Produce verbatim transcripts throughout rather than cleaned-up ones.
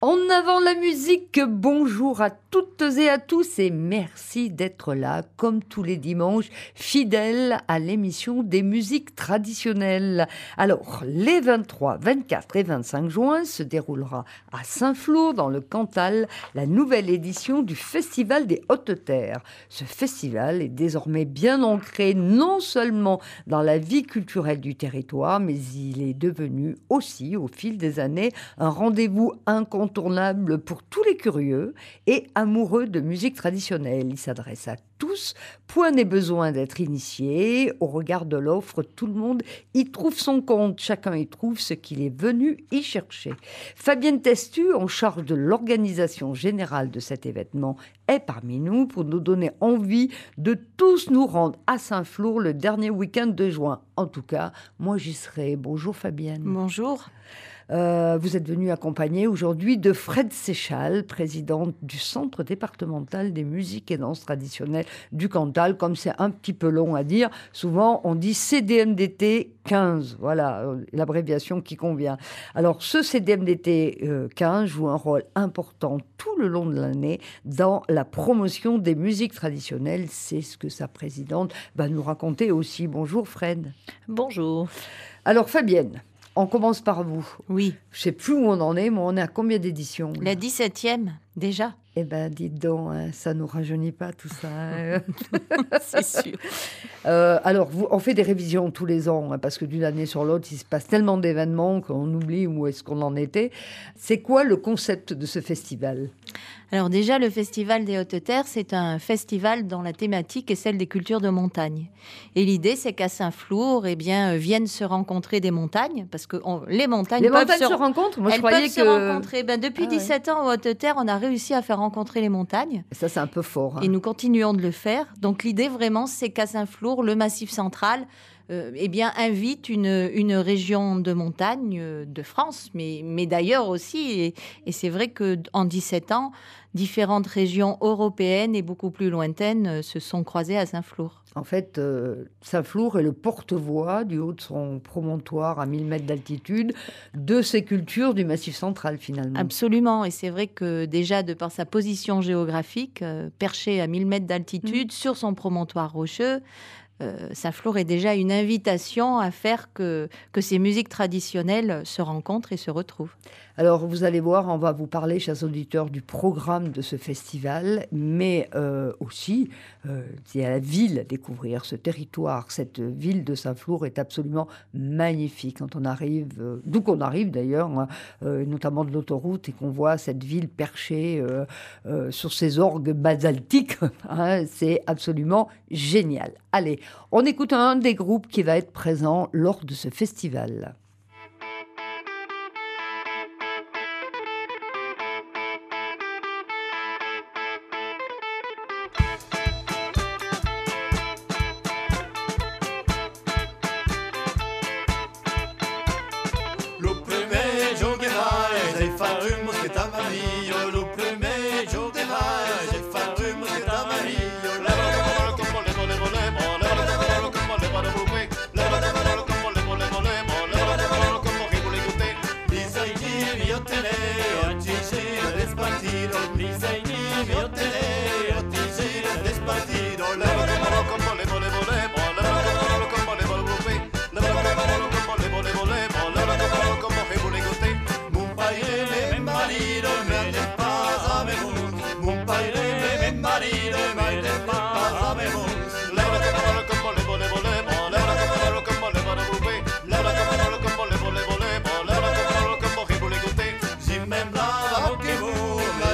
En avant la musique, bonjour à toutes et à tous et merci d'être là, comme tous les dimanches, fidèles à l'émission des musiques traditionnelles. Alors, les vingt-trois, vingt-quatre et vingt-cinq juin se déroulera à Saint-Flour, dans le Cantal, la nouvelle édition du Festival des Hautes Terres. Ce festival est désormais bien ancré non seulement dans la vie culturelle du territoire, mais il est devenu aussi, au fil des années, un rendez-vous incontournable incontournable pour tous les curieux et amoureux de musique traditionnelle. Il s'adresse à tous, point n'est besoin d'être initié. Au regard de l'offre, tout le monde y trouve son compte. Chacun y trouve ce qu'il est venu y chercher. Fabienne Testu, en charge de l'organisation générale de cet événement, est parmi nous pour nous donner envie de tous nous rendre à Saint-Flour le dernier week-end de juin. En tout cas, moi j'y serai. Bonjour Fabienne. Bonjour. Euh, vous êtes venue accompagnée aujourd'hui de Fred Séchal, présidente du Centre départemental des musiques et danses traditionnelles du Cantal. Comme c'est un petit peu long à dire, souvent on dit C D M D T quinze, voilà l'abréviation qui convient. Alors ce C D M D T euh, quinze joue un rôle important tout le long de l'année dans la promotion des musiques traditionnelles. C'est ce que sa présidente va nous raconter aussi. Bonjour Fred. Bonjour. Alors Fabienne, on commence par vous. Oui. Je ne sais plus où on en est, mais on est à combien d'éditions? La dix-septième, déjà. Eh bien, dites donc, hein, ça ne nous rajeunit pas tout ça. Hein. C'est sûr. Euh, alors, vous, on fait des révisions tous les ans, hein, parce que d'une année sur l'autre, il se passe tellement d'événements qu'on oublie où est-ce qu'on en était. C'est quoi le concept de ce festival? Alors déjà, le Festival des Hautes Terres, c'est un festival dont la thématique est celle des cultures de montagne. Et l'idée, c'est qu'à Saint-Flour, eh bien, viennent se rencontrer des montagnes, parce que on, les montagnes les peuvent montagnes se, se rencontrent. Moi, elles je croyais peuvent que... se rencontrer. Ben, depuis ah, dix-sept ouais. ans, aux Hautes Terres, on a réussi à faire rencontrer les montagnes. Et ça, c'est un peu fort. Hein. Et nous continuons de le faire. Donc l'idée, vraiment, c'est qu'à Saint-Flour, le Massif central, Euh, eh bien, invite une, une région de montagne euh, de France, mais, mais d'ailleurs aussi. Et, et c'est vrai qu'en dix-sept ans, différentes régions européennes et beaucoup plus lointaines euh, se sont croisées à Saint-Flour. En fait, euh, Saint-Flour est le porte-voix du haut de son promontoire à mille mètres d'altitude de ces cultures du Massif central, finalement. Absolument. Et c'est vrai que déjà, de par sa position géographique, euh, perché à mille mètres d'altitude mmh. sur son promontoire rocheux, Euh, Saint-Flour est déjà une invitation à faire que, que ces musiques traditionnelles se rencontrent et se retrouvent. Alors, vous allez voir, on va vous parler, chers auditeurs, du programme de ce festival, mais euh, aussi, euh, il y a la ville à découvrir, ce territoire. Cette ville de Saint-Flour est absolument magnifique. Quand on arrive, euh, d'où qu'on arrive d'ailleurs, hein, euh, notamment de l'autoroute, et qu'on voit cette ville perchée euh, euh, sur ses orgues basaltiques, hein, c'est absolument génial. Allez, on écoute un des groupes qui va être présent lors de ce festival. Jimmy Blanc,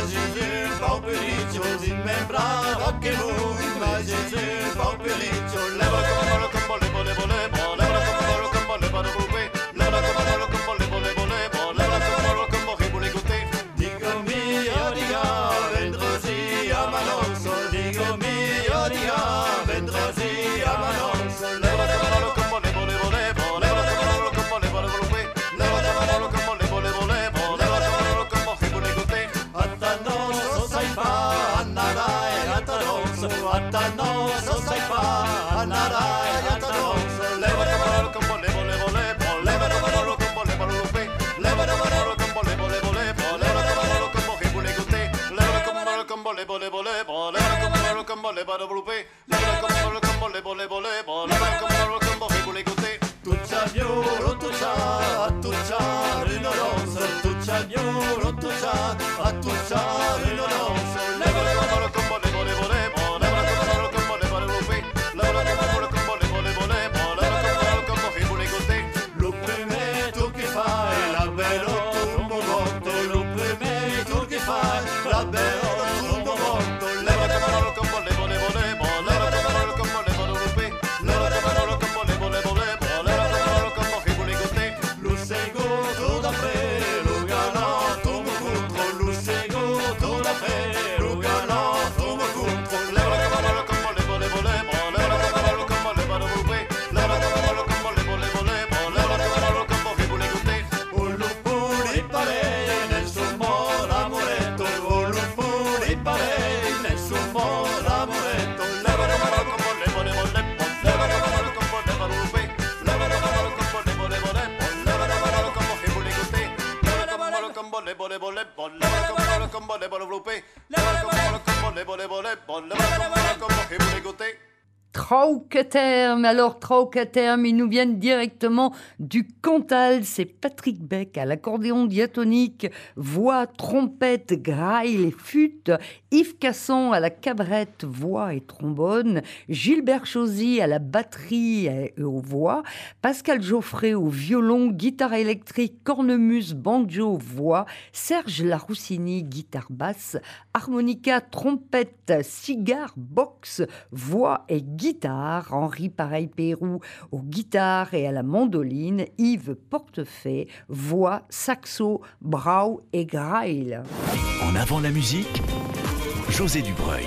touchar, à touchar une danse. Lève le combo, le combo, le combo, le combo, lève le combo, le combo, le combo, le combo, lève le combo, le combo, le combo, le combo, lève le combo, le combo, et vous l'écoutez. Le premier tour qui fait, la belle tourne au ventre. Le premier tour qui fait, la belle tourne au ventre. Lève le combo, le combo, le combo, le combo, lève le combo, le combo, le combo, le combo, lève le combo, le combo, le combo, le combo, lève le combo, le combo, et vous l'écoutez. Le second tour d'après, le galant tombe contre. Le second tour d'après, le galant tombe contre. Lève le combo, le combo, le combo, le combo, lève le combo, le combo, le combo, le combo, lève le combo, le combo, le combo, le combo, lève le combo, le combo, et vous l'écoutez. Oh le puli pareil, nessuno l'amoretto. Oh le puli pareil, nessuno l'amoretto. Lève le combo, le combo, le combo, le combo, lève le combo, le combo, le combo, le combo, lève le combo, le combo, le combo, le combo, lève le combo, le combo, et vous l'écoutez. Lève le combo, le combo, le combo, le combo, lève le combo, le combo, le combo, le combo, lève le combo, le combo, le combo, le combo, lève le combo, le combo, et vous l'écoutez. Traucaterme, alors Traucaterme, ils nous viennent directement du Cantal, c'est Patrick Beck à l'accordéon diatonique, voix, trompette, graille et flûte, Yves Casson à la cabrette, voix et trombone, Gilbert Chauzy à la batterie et aux voix, Pascal Geoffrey au violon, guitare électrique, cornemuse, banjo, voix, Serge Laroussini, guitare basse, harmonica, trompette, cigare, box, voix et guitare, Henri Pareil-Pérou aux guitares et à la mandoline, Yves Portefait, voix, saxo, brau et graille. En avant la musique, José Dubreuil.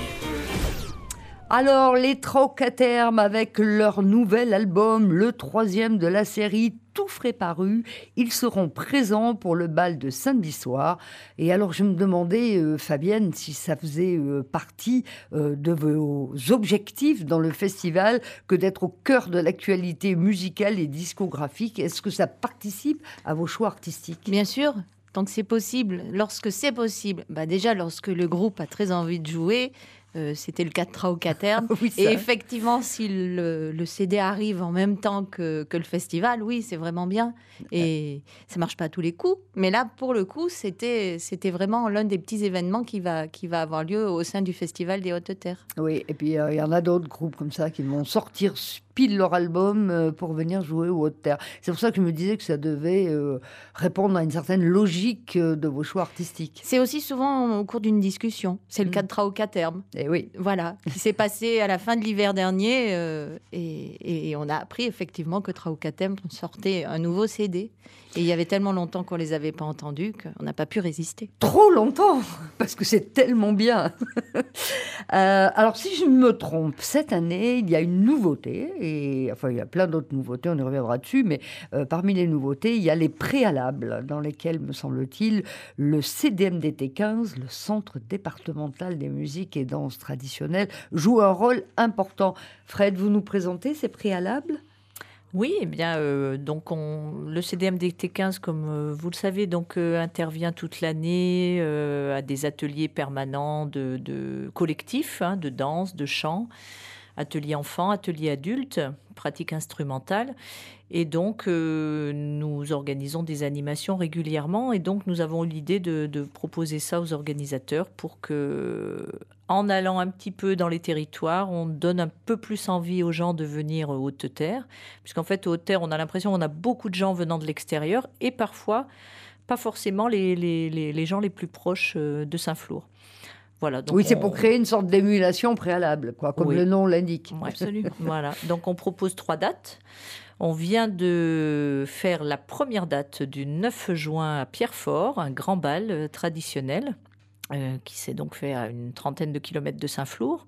Alors, les Traucatermes avec leur nouvel album, le troisième de la série, tout frais paru, ils seront présents pour le bal de samedi soir. Et alors, je me demandais, euh, Fabienne, si ça faisait euh, partie euh, de vos objectifs dans le festival que d'être au cœur de l'actualité musicale et discographique. Est-ce que ça participe à vos choix artistiques ? Bien sûr, tant que c'est possible. Lorsque c'est possible, bah déjà, lorsque le groupe a très envie de jouer, Euh, c'était le cas de Traucaterme. Oui, et effectivement, si le, le C D arrive en même temps que, que le festival, oui, c'est vraiment bien. Et ça marche pas à tous les coups. Mais là, pour le coup, c'était, c'était vraiment l'un des petits événements qui va, qui va avoir lieu au sein du Festival des Hautes-Terres. Oui, et puis il euh, y en a d'autres groupes comme ça qui vont sortir pile leur album euh, pour venir jouer aux Hautes-Terres. C'est pour ça que je me disais que ça devait euh, répondre à une certaine logique euh, de vos choix artistiques. C'est aussi souvent au cours d'une discussion. C'est le Mmh. cas de Traucaterme. Et oui. Voilà, qui s'est passé à la fin de l'hiver dernier. Euh, et, et on a appris effectivement que Traucaterme sortait un nouveau C D. Et il y avait tellement longtemps qu'on ne les avait pas entendus qu'on n'a pas pu résister. Trop longtemps, parce que c'est tellement bien. euh, alors, si je me trompe, cette année, il y a une nouveauté. Et, enfin, il y a plein d'autres nouveautés, on y reviendra dessus. Mais euh, parmi les nouveautés, il y a les préalables, dans lesquels, me semble-t-il, le C D M D T quinze, le Centre départemental des musiques et danses traditionnelles, joue un rôle important. Fred, vous nous présentez ces préalables ? Oui, eh bien, euh, donc on, le C D M D T quinze, comme euh, vous le savez, donc euh, intervient toute l'année euh, à des ateliers permanents de, de collectifs, hein, de danse, de chant, ateliers enfants, ateliers adultes, pratique instrumentale. Et donc, euh, nous organisons des animations régulièrement. Et donc, nous avons eu l'idée de, de proposer ça aux organisateurs pour que, en allant un petit peu dans les territoires, on donne un peu plus envie aux gens de venir aux Hautes-Terres. Puisqu'en fait, aux Hautes-Terres, on a l'impression qu'on a beaucoup de gens venant de l'extérieur et parfois, pas forcément les, les, les, les gens les plus proches de Saint-Flour. Voilà, donc oui, c'est on... pour créer une sorte d'émulation préalable, quoi, comme oui. le nom l'indique. Oui, absolument. Voilà. Donc, on propose trois dates. On vient de faire la première date du neuf juin à Pierrefort, un grand bal euh, traditionnel euh, qui s'est donc fait à une trentaine de kilomètres de Saint-Flour.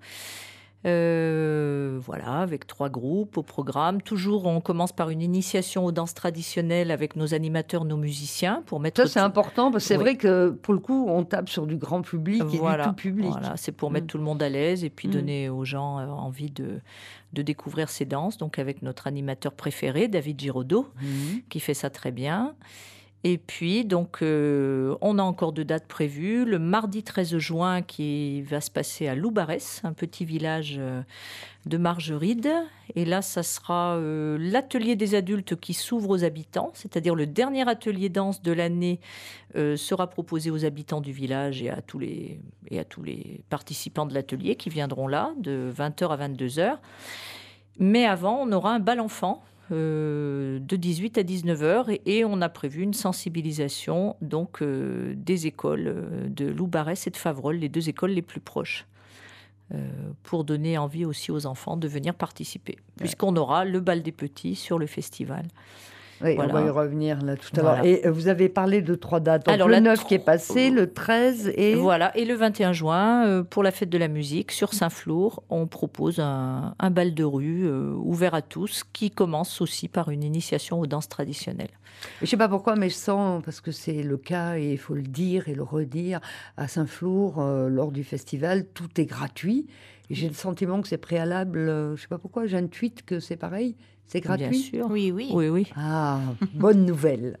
Euh, voilà, avec trois groupes au programme. Toujours, on commence par une initiation aux danses traditionnelles avec nos animateurs, nos musiciens, pour mettre. Ça, c'est tout... important parce que c'est oui. vrai que pour le coup, on tape sur du grand public voilà, et du tout public. Voilà, c'est pour mettre mmh. tout le monde à l'aise et puis mmh. donner aux gens euh, envie de, de découvrir ces danses. Donc, avec notre animateur préféré, David Giraudot, mmh. qui fait ça très bien. Et puis, donc, euh, on a encore deux dates prévues. Le mardi treize juin, qui va se passer à Loubarès, un petit village euh, de Margeride. Et là, ça sera euh, l'atelier des adultes qui s'ouvre aux habitants, c'est-à-dire le dernier atelier danse de l'année euh, sera proposé aux habitants du village et à tous les, et à tous les participants de l'atelier qui viendront là, de vingt heures à vingt-deux heures. Mais avant, on aura un bal enfant. Euh, de dix-huit à dix-neuf heures et, et on a prévu une sensibilisation donc euh, des écoles euh, de Loubarès et de Favrolles, les deux écoles les plus proches, euh, pour donner envie aussi aux enfants de venir participer, puisqu'on aura le bal des petits sur le festival. Oui, Voilà. on va y revenir là tout à Voilà. l'heure. Et euh, vous avez parlé de trois dates. Donc, Alors, le la neuf tro- qui est passé, le treize et... Voilà, et le vingt et un juin, euh, pour la fête de la musique, sur Saint-Flour, on propose un, un bal de rue euh, ouvert à tous, qui commence aussi par une initiation aux danses traditionnelles. Je ne sais pas pourquoi, mais je sens, parce que c'est le cas, et il faut le dire et le redire, à Saint-Flour, euh, lors du festival, tout est gratuit. Et j'ai le sentiment que c'est préalable, euh, je ne sais pas pourquoi, j'ai un tweet que c'est pareil, c'est gratuit. Bien sûr. Oui, oui. Oui, oui. Ah, bonne nouvelle.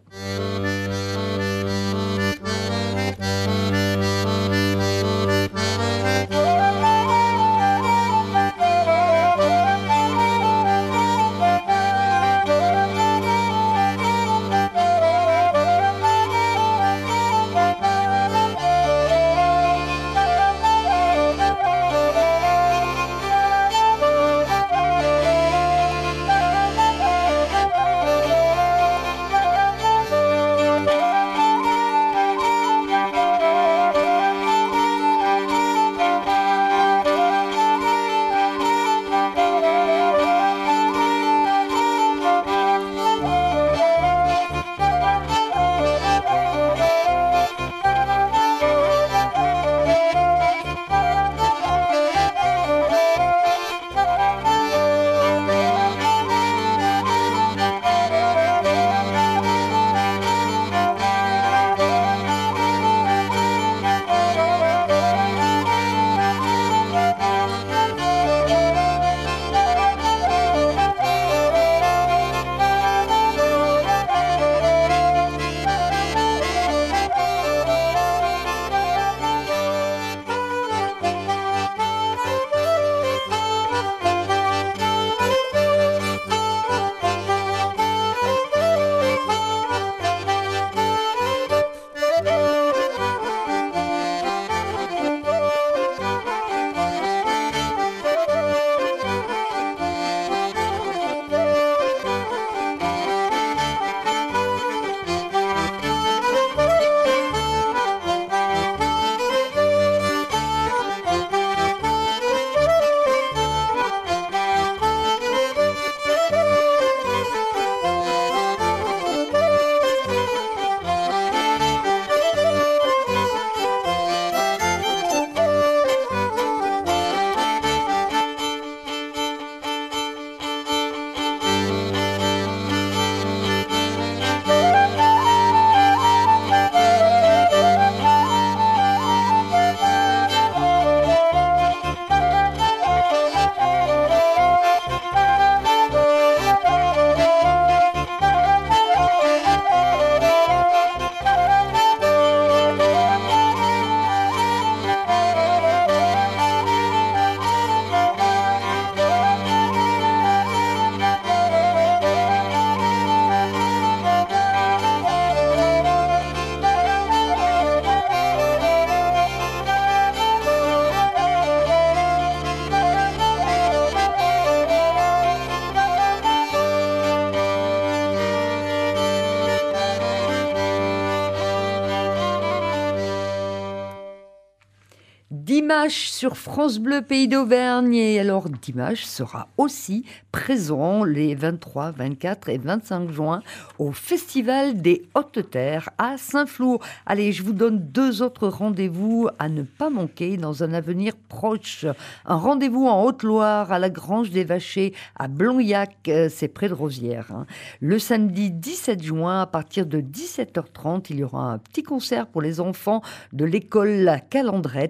Dimanche sur France Bleu Pays d'Auvergne. Et alors Dimanche sera aussi présent les vingt-trois, vingt-quatre et vingt-cinq juin au Festival des Hautes-Terres à Saint-Flour. Allez, je vous donne deux autres rendez-vous à ne pas manquer dans un avenir proche. Un rendez-vous en Haute-Loire à la Grange des Vachers à Blonyac, c'est près de Rosières. Hein. Le samedi dix-sept juin à partir de dix-sept heures trente, il y aura un petit concert pour les enfants de l'école La Calandrette et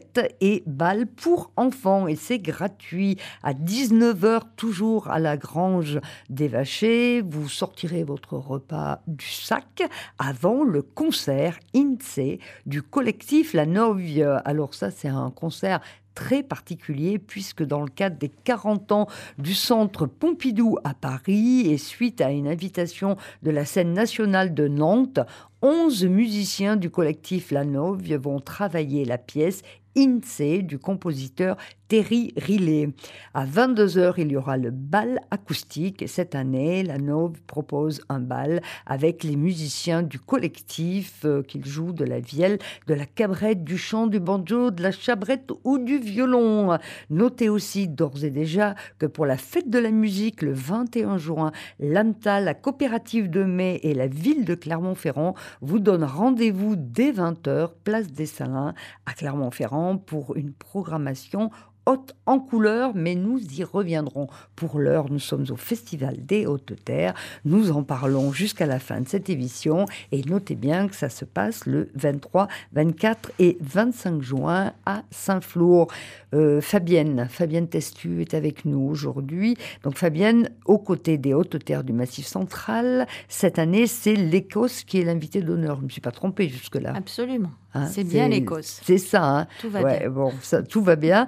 et bal pour enfants. Et c'est gratuit. À dix-neuf heures, toujours à la Grange des Vachers, vous sortirez votre repas du sac avant le concert I N S E E du collectif La Novie. Alors ça, c'est un concert très particulier puisque dans le cadre des quarante ans du Centre Pompidou à Paris et suite à une invitation de la scène nationale de Nantes, onze musiciens du collectif La Novie vont travailler la pièce I N S E E du compositeur Terry Riley. À vingt-deux heures, il y aura le bal acoustique. Cette année, La Novie propose un bal avec les musiciens du collectif euh, qu'ils jouent de la vielle, de la cabrette, du chant, du banjo, de la chabrette ou du violon. Notez aussi d'ores et déjà que pour la fête de la musique, le vingt et un juin, l'A M T A, la coopérative de mai et la ville de Clermont-Ferrand vous donnent rendez-vous dès vingt heures, place des Salins, à Clermont-Ferrand, pour une programmation haute en couleur, mais nous y reviendrons. Pour l'heure, nous sommes au Festival des Hautes-Terres. Nous en parlons jusqu'à la fin de cette émission. Et notez bien que ça se passe le vingt-trois, vingt-quatre et vingt-cinq juin à Saint-Flour. Euh, Fabienne, Fabienne Testu est avec nous aujourd'hui. Donc Fabienne, aux côtés des Hautes-Terres du Massif Central, cette année, c'est l'Écosse qui est l'invité d'honneur. Je ne me suis pas trompée jusque-là. Absolument. Hein, c'est bien l'Écosse. C'est ça. Hein. Tout va ouais, bien. Bon, ça, tout va bien.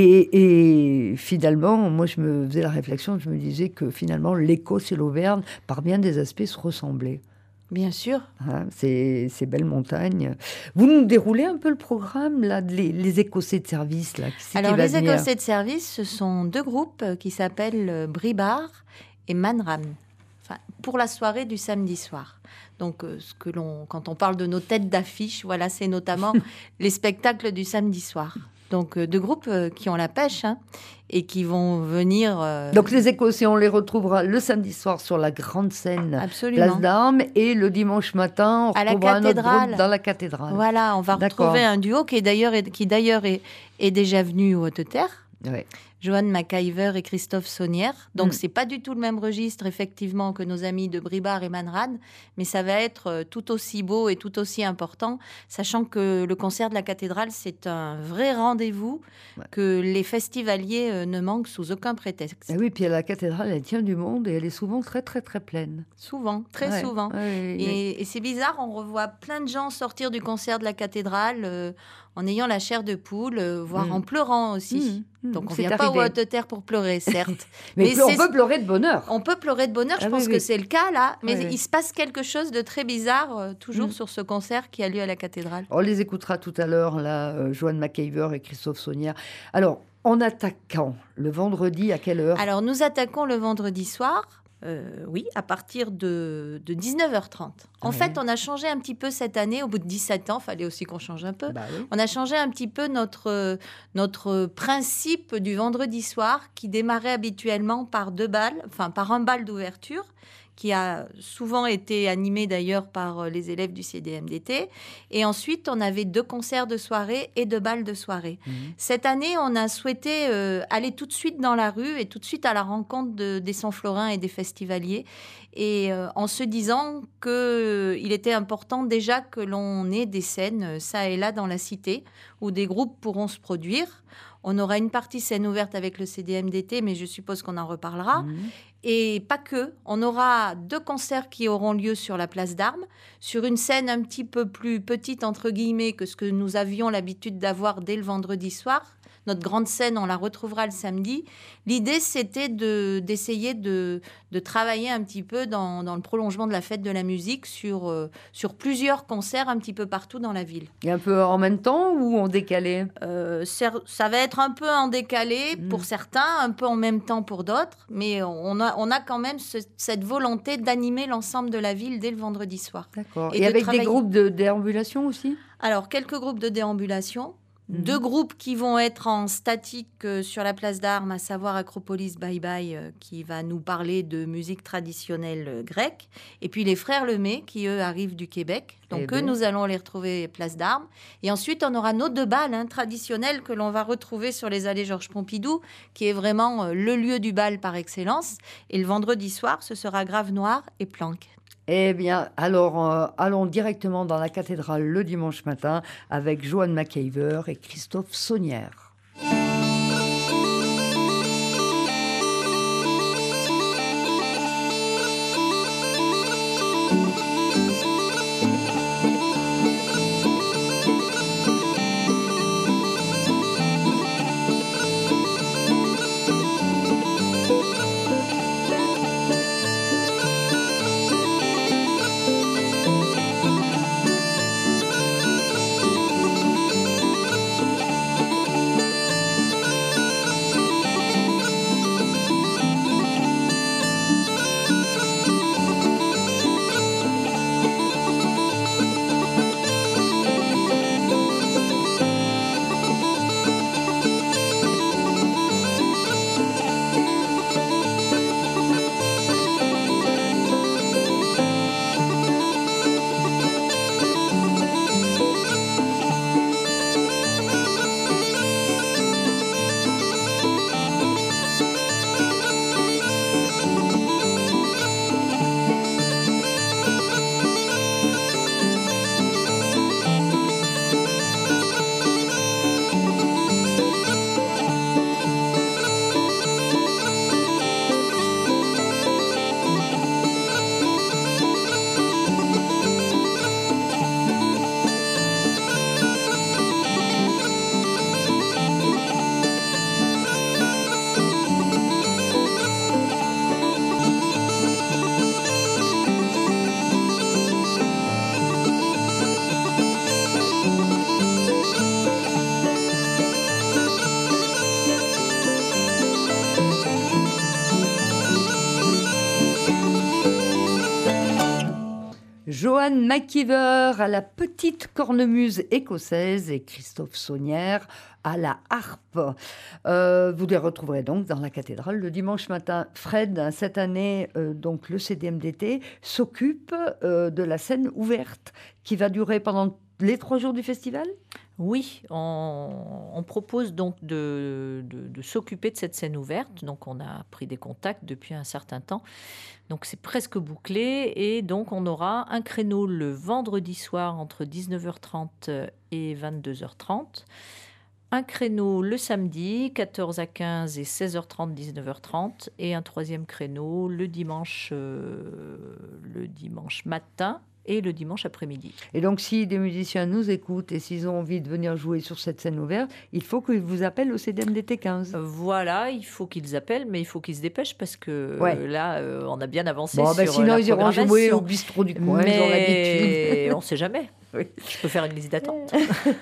Et, et finalement, moi, je me faisais la réflexion, je me disais que finalement, l'Écosse et l'Auvergne, par bien des aspects, se ressemblaient. Bien sûr. Hein, ces, ces belles montagnes. Vous nous déroulez un peu le programme, là, les, les Écossais de service, là. Qui Alors, qui va les venir Écossais de service, ce sont deux groupes qui s'appellent Bribard et Manram. Enfin, pour la soirée du samedi soir. Donc, euh, ce que l'on, quand on parle de nos têtes d'affiche, voilà, c'est notamment les spectacles du samedi soir. Donc, euh, deux groupes euh, qui ont la pêche hein, et qui vont venir. euh, Donc, les Écossais, on les retrouvera le samedi soir sur la grande scène Absolument. Place d'Armes et le dimanche matin, on À la retrouvera un autre cathédrale. groupe dans la cathédrale. Voilà, on va D'accord. retrouver un duo qui est d'ailleurs est, qui d'ailleurs est, est déjà venu aux Hautes-Terres. Ouais. Johan McIver et Christophe Saunière. Donc, Mm. c'est pas du tout le même registre, effectivement, que nos amis de Bribard et Manrad, mais ça va être euh, tout aussi beau et tout aussi important, sachant que le concert de la cathédrale, c'est un vrai rendez-vous Ouais. que les festivaliers euh, ne manquent sous aucun prétexte. Ah oui, puis à la cathédrale, elle tient du monde et elle est souvent très, très, très pleine. Souvent, très Ouais, souvent. ouais, ouais. Et, et c'est bizarre, on revoit plein de gens sortir du concert de la cathédrale euh, en ayant la chair de poule, euh, voire Mm. en pleurant aussi. Mmh, mmh, Donc, on c'est vient pas arrivé. aux Hautes-Terres pour pleurer, certes. Mais, mais on c'est- peut pleurer de bonheur. On peut pleurer de bonheur, je Ah pense oui, que oui. c'est le cas là, mais Ouais, ouais. il se passe quelque chose de très bizarre euh, toujours Mm. sur ce concert qui a lieu à la cathédrale. On les écoutera tout à l'heure, là, euh, Johan McIver et Christophe Saunière. Alors, en attaquant le vendredi, à quelle heure? Alors nous attaquons le vendredi soir, euh, oui, à partir de, de dix-neuf heures trente. En Ouais. fait, on a changé un petit peu cette année, au bout de dix-sept ans, fallait aussi qu'on change un peu. Bah oui. On a changé un petit peu notre, euh, notre principe du vendredi soir qui démarrait habituellement par deux balles, enfin par un bal d'ouverture qui a souvent été animé d'ailleurs par euh, les élèves du C D M D T. Et ensuite, on avait deux concerts de soirée et deux balles de soirée. Mhm. Cette année, on a souhaité euh, aller tout de suite dans la rue et tout de suite à la rencontre de- des Sansflorins et des festivaliers. Et euh, en se disant qu'il était important déjà que l'on ait des scènes, euh, ça et là, dans la cité, où des groupes pourront se produire. On aura une partie scène ouverte avec le C D M D T, mais je suppose qu'on en reparlera. Mhm. Et pas que. On aura deux concerts qui auront lieu sur la place d'Armes, sur une scène un petit peu plus petite, entre guillemets, que ce que nous avions l'habitude d'avoir dès le vendredi soir. Notre grande scène, on la retrouvera le samedi. L'idée, c'était de, d'essayer de, de travailler un petit peu dans, dans le prolongement de la fête de la musique sur, euh, sur plusieurs concerts un petit peu partout dans la ville. Et un peu en même temps ou en décalé? Euh, cer- ça va être un peu en décalé Mm. pour certains, un peu en même temps pour d'autres, mais on a, on a quand même ce- cette volonté d'animer l'ensemble de la ville dès le vendredi soir. D'accord. Et Et, de avec travailler- des groupes de déambulation aussi? Alors, quelques groupes de déambulation, Mhm. deux groupes qui vont être en statique euh, sur la place d'Armes, à savoir Acropolis Bye Bye, euh, qui va nous parler de musique traditionnelle euh, grecque, et puis les frères Lemay, qui eux arrivent du Québec. Donc Eh eux, ben. nous allons les retrouver place d'Armes. Et ensuite, on aura nos deux balles hein, traditionnelles que l'on va retrouver sur les allées Georges Pompidou, qui est vraiment euh, le lieu du bal par excellence. Et le vendredi soir, ce sera Grave Noir et Planque. Eh bien, alors, euh, allons directement dans la cathédrale le dimanche matin avec Joan McIver et Christophe Saunière. Joan McIver à la petite cornemuse écossaise et Christophe Saunière à la harpe. Euh, vous les retrouverez donc dans la cathédrale le dimanche matin. Fred, cette année, euh, donc le C D M D T s'occupe euh, de la scène ouverte qui va durer pendant les trois jours du festival ? Oui, on, on propose donc de, de, de s'occuper de cette scène ouverte. Donc, on a pris des contacts depuis un certain temps. Donc, c'est presque bouclé. Et donc, on aura un créneau le vendredi soir entre dix-neuf heures trente et vingt-deux heures trente. Un créneau le samedi, quatorze à quinze et seize heures trente, dix-neuf heures trente. Et un troisième créneau le dimanche, euh, le dimanche matin et le dimanche après-midi. Et donc, si des musiciens nous écoutent et s'ils ont envie de venir jouer sur cette scène ouverte, il faut qu'ils vous appellent au C D M D T quinze. Voilà, il faut qu'ils appellent, mais il faut qu'ils se dépêchent parce que ouais. euh, là, euh, on a bien avancé bon, sur ben, sinon, la ils iront jouer au bistrot du coin, mais ils ont l'habitude. on ne sait jamais. Oui. Je peux faire une liste d'attente.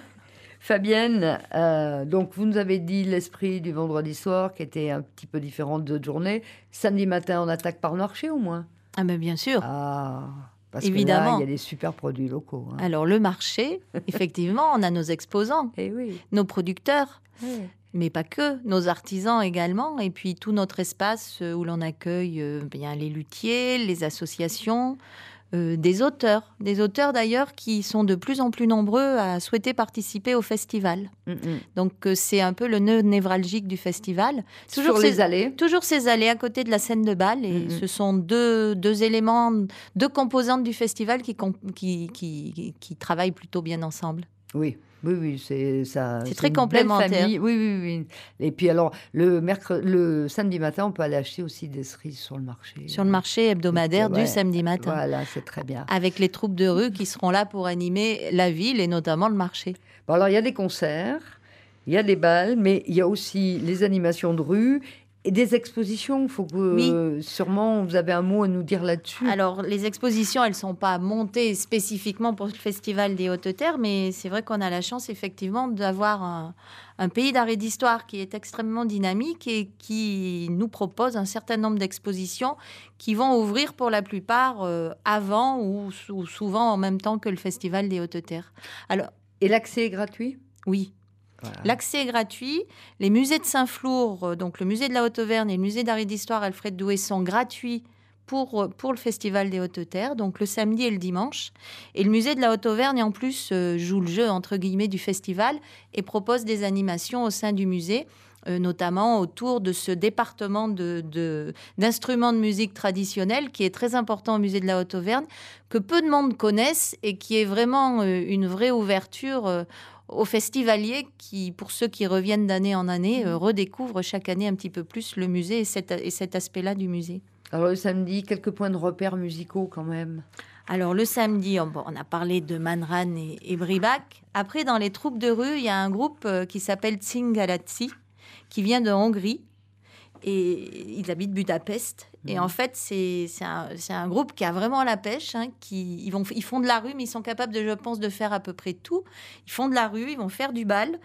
Fabienne, euh, donc vous nous avez dit l'esprit du vendredi soir qui était un petit peu différent d'autres journées. Samedi matin, on attaque par le marché au moins ? Ah ben bien sûr. Ah, parce évidemment. que là, il y a des super produits locaux. Hein. Alors le marché, effectivement, on a nos exposants, et oui. nos producteurs. Oui. Mais pas que, nos artisans également, et puis tout notre espace où l'on accueille euh, bien les luthiers, les associations, euh, des auteurs, des auteurs d'ailleurs qui sont de plus en plus nombreux à souhaiter participer au festival. Mm-mm. Donc euh, c'est un peu le nœud névralgique du festival. Toujours Sur les ces, allées. Toujours ces allées à côté de la scène de bal, et Mm-mm. ce sont deux, deux éléments, deux composantes du festival qui, qui, qui, qui, qui travaillent plutôt bien ensemble. Oui. Oui, oui, c'est ça. C'est très une complémentaire. belle famille. Oui, oui, oui. Et puis alors, le, mercredi, le samedi matin, on peut aller acheter aussi des cerises sur le marché. Sur le marché hebdomadaire ouais, du samedi matin. Voilà, c'est très bien. Avec les troupes de rue qui seront là pour animer la ville et notamment le marché. Bon, alors, il y a des concerts, il y a des bals, mais il y a aussi les animations de rue et des expositions. Il faut que, Oui. euh, sûrement, vous avez un mot à nous dire là-dessus. Alors, les expositions, elles ne sont pas montées spécifiquement pour le Festival des Hautes-Terres, mais c'est vrai qu'on a la chance, effectivement, d'avoir un, un pays d'art et d'histoire qui est extrêmement dynamique et qui nous propose un certain nombre d'expositions qui vont ouvrir pour la plupart euh, avant ou, ou souvent en même temps que le Festival des Hautes-Terres. Alors, Et l'accès est gratuit ? oui. Voilà. L'accès est gratuit. Les musées de Saint-Flour, euh, donc le musée de la Haute-Auvergne et le musée d'art et d'histoire Alfred Douai sont gratuits pour, pour le Festival des Hautes-Terres, donc le samedi et le dimanche. Et le musée de la Haute-Auvergne, en plus, euh, joue le jeu, entre guillemets, du festival et propose des animations au sein du musée, euh, notamment autour de ce département de, de, d'instruments de musique traditionnels qui est très important au musée de la Haute-Auvergne, que peu de monde connaissent et qui est vraiment euh, une vraie ouverture euh, aux festivaliers qui, pour ceux qui reviennent d'année en année, euh, redécouvrent chaque année un petit peu plus le musée et cet, et cet aspect-là du musée. Alors le samedi, quelques points de repère musicaux quand même. Alors le samedi, on, on a parlé de Manran et, et Bribac. Après, dans les troupes de rue, il y a un groupe euh, qui s'appelle Tsingalatsi, qui vient de Hongrie. Et ils habitent Budapest. Mmh. Et en fait, c'est, c'est, un, c'est un groupe qui a vraiment la pêche. Hein, qui, ils, vont, ils font de la rue, mais ils sont capables, de, je pense, de faire à peu près tout. Ils font de la rue, ils vont faire du bal.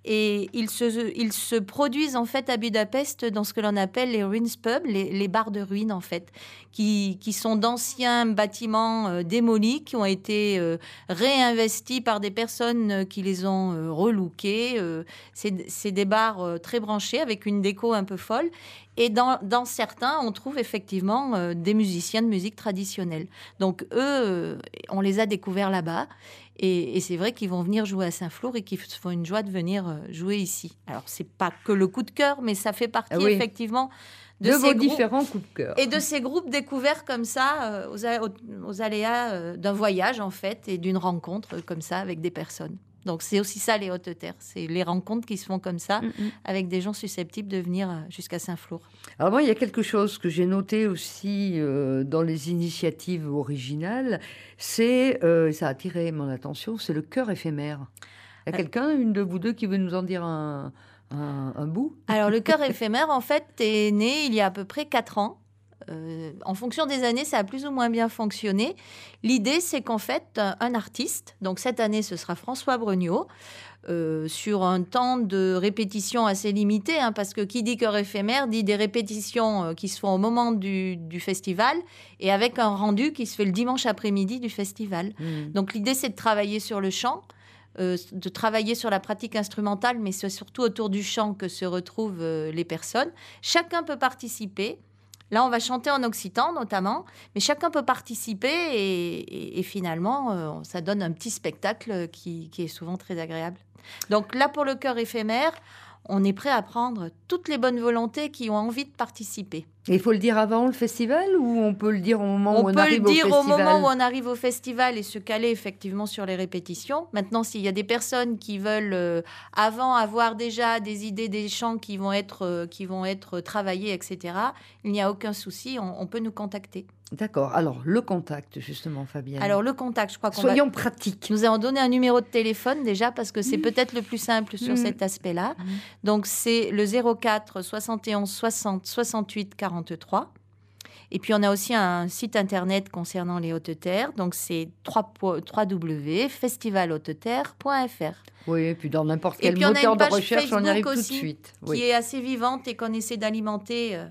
Et ils se, ils se produisent en fait à Budapest dans ce que l'on appelle les ruins pubs, les, les bars de ruines en fait, qui, qui sont d'anciens bâtiments euh, démolis, qui ont été euh, réinvestis par des personnes euh, qui les ont euh, relookés. Euh, c'est, c'est des bars euh, très branchés avec une déco un peu folle. Et dans, dans certains, on trouve effectivement euh, des musiciens de musique traditionnelle. Donc eux, euh, on les a découverts là-bas. Et, et c'est vrai qu'ils vont venir jouer à Saint-Flour et qu'ils se font une joie de venir jouer ici. Alors, c'est pas que le coup de cœur, mais ça fait partie, ah oui, effectivement, de, de ces vos groupes, différents coups de cœur. Et de ces groupes découverts comme ça, euh, aux, aux, aux aléas euh, d'un voyage, en fait, et d'une rencontre euh, comme ça avec des personnes. Donc, c'est aussi ça, les Hautes-Terres. C'est les rencontres qui se font comme ça, mm-hmm, avec des gens susceptibles de venir jusqu'à Saint-Flour. Alors moi, il y a quelque chose que j'ai noté aussi euh, dans les initiatives originales, c'est, euh, ça a attiré mon attention, c'est le chœur éphémère. Il y a quelqu'un, une de vous deux, qui veut nous en dire un, un, un bout ? Alors, le chœur éphémère, en fait, est né il y a à peu près quatre ans. Euh, en fonction des années, ça a plus ou moins bien fonctionné. L'idée, c'est qu'en fait, un, un artiste, donc cette année, ce sera François Brognaud, euh, sur un temps de répétition assez limité, hein, parce que qui dit chœur éphémère dit des répétitions euh, qui se font au moment du, du festival et avec un rendu qui se fait le dimanche après-midi du festival. Mmh. Donc l'idée, c'est de travailler sur le chant, euh, de travailler sur la pratique instrumentale, mais c'est surtout autour du chant que se retrouvent euh, les personnes. Chacun peut participer. Là, on va chanter en occitan, notamment, mais chacun peut participer et, et, et finalement, euh, ça donne un petit spectacle qui, qui est souvent très agréable. Donc là, pour le chœur éphémère, on est prêt à prendre toutes les bonnes volontés qui ont envie de participer. Et il faut le dire avant le festival ou on peut le dire au moment on où on arrive au festival ? On peut le dire au moment où on arrive au festival et se caler effectivement sur les répétitions. Maintenant, s'il y a des personnes qui veulent euh, avant avoir déjà des idées des chants qui vont être, euh, qui vont être travaillés, et cetera, il n'y a aucun souci, on, on peut nous contacter. D'accord. Alors, le contact, justement, Fabienne. Alors, le contact, je crois qu'on Soyons va... pratiques. Nous avons donné un numéro de téléphone, déjà, parce que c'est mmh. peut-être le plus simple sur mmh. cet aspect-là. Mmh. Donc, c'est le zéro quatre soixante et onze soixante soixante-huit quarante-trois. Et puis, on a aussi un site internet concernant les Hautes-Terres. Donc, c'est w w w point festival hautes terres point f r. Oui, et puis dans n'importe quel moteur de recherche, Facebook on y arrive tout de aussi, suite. Qui oui. est assez vivante et qu'on essaie d'alimenter... Euh,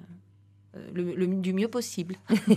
Le, le, du mieux possible.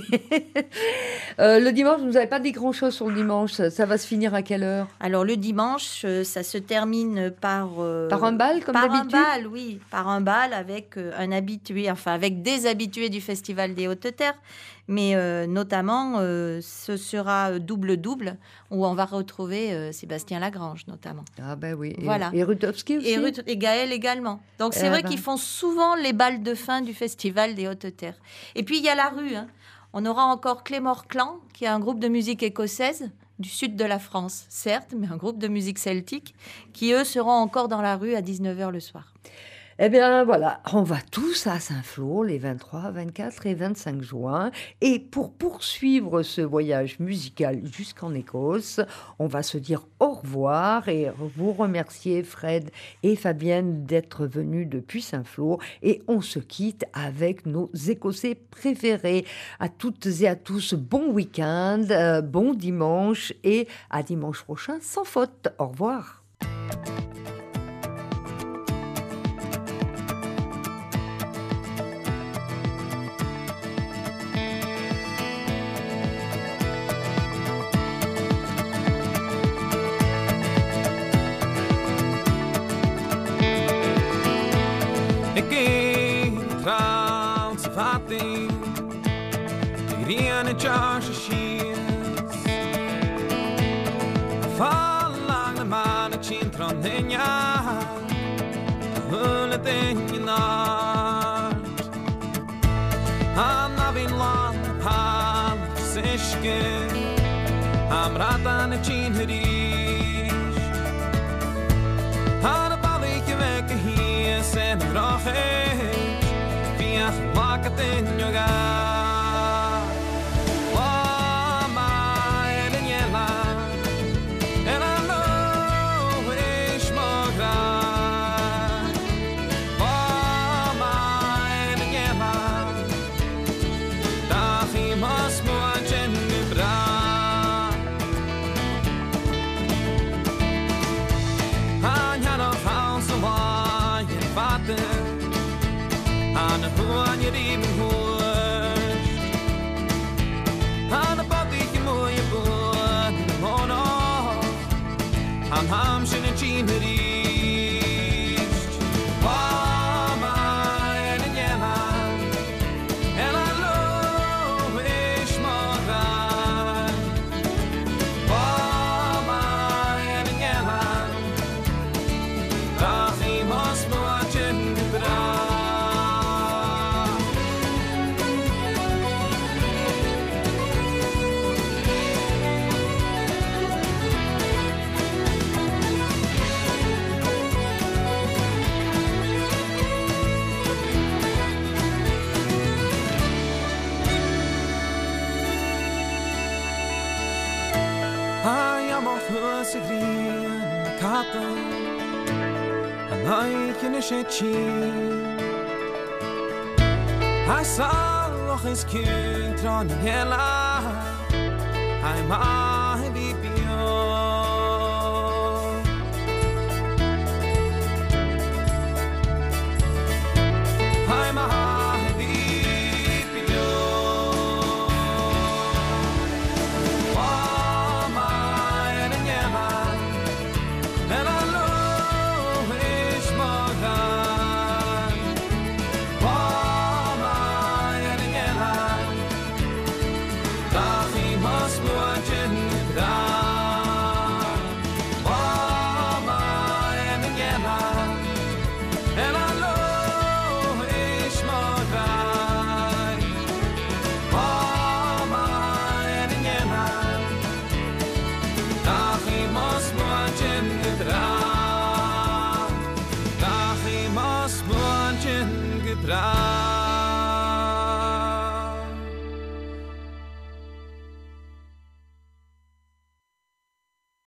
euh, le dimanche, vous n'avez pas dit grand-chose sur le dimanche. Ça, ça va se finir à quelle heure ? Alors, le dimanche, ça se termine par... Euh, par un bal, comme par d'habitude ? Par un bal, oui. Par un bal avec euh, un habitué, enfin, avec des habitués du Festival des Hautes-Terres. Mais euh, notamment, euh, ce sera double-double, où on va retrouver euh, Sébastien Lagrange, notamment. Ah ben oui. Voilà. Et, et Rutowski aussi ? Et, Rut- et Gaël également. Donc, c'est eh vrai ben. qu'ils font souvent les bals de fin du Festival des Hautes-Terres. Et puis, il y a la rue. Hein. On aura encore Clémore Clan, qui est un groupe de musique écossaise du sud de la France, certes, mais un groupe de musique celtique, qui, eux, seront encore dans la rue à dix-neuf heures le soir. Eh bien, voilà, on va tous à Saint-Flour les vingt-trois, vingt-quatre et vingt-cinq juin. Et pour poursuivre ce voyage musical jusqu'en Écosse, on va se dire au revoir et vous remercier, Fred et Fabienne, d'être venus depuis Saint-Flour. Et on se quitte avec nos Écossais préférés. À toutes et à tous, bon week-end, euh, bon dimanche et à dimanche prochain sans faute. Au revoir. Viene Josh Shears Fallang de man het chintron denja Hullet in je nacht Anna bin lan pan Sishke Am ratan het chinterish Hanna balike wekke hier Sen rochish Viach waket in je gaat I'm hamshin and chineri I saw his cute on the hella I'm